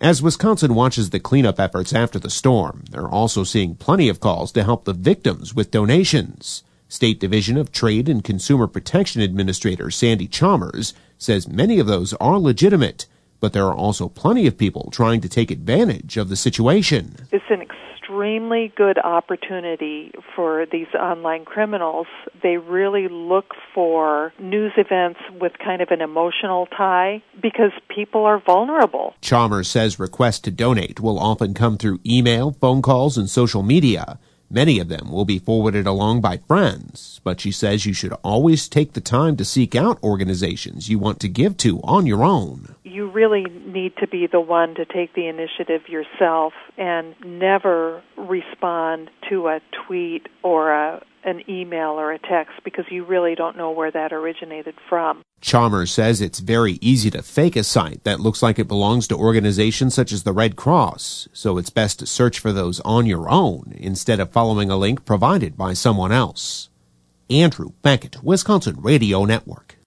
As Wisconsin watches the cleanup efforts after the storm, they're also seeing plenty of calls to help the victims with donations. State Division of Trade and Consumer Protection Administrator Sandy Chalmers says many of those are legitimate, but there are also plenty of people trying to take advantage of the situation. It's an extremely good opportunity for these online criminals. They really look for news events with kind of an emotional tie because people are vulnerable. Chalmers says requests to donate will often come through email, phone calls, and social media. Many of them will be forwarded along by friends, but she says you should always take the time to seek out organizations you want to give to on your own. You really need to be the one to take the initiative yourself and never respond to a tweet or an email or a text because you really don't know where that originated from. Chalmers says it's very easy to fake a site that looks like it belongs to organizations such as the Red Cross, so it's best to search for those on your own instead of following a link provided by someone else. Andrew Beckett, Wisconsin Radio Network.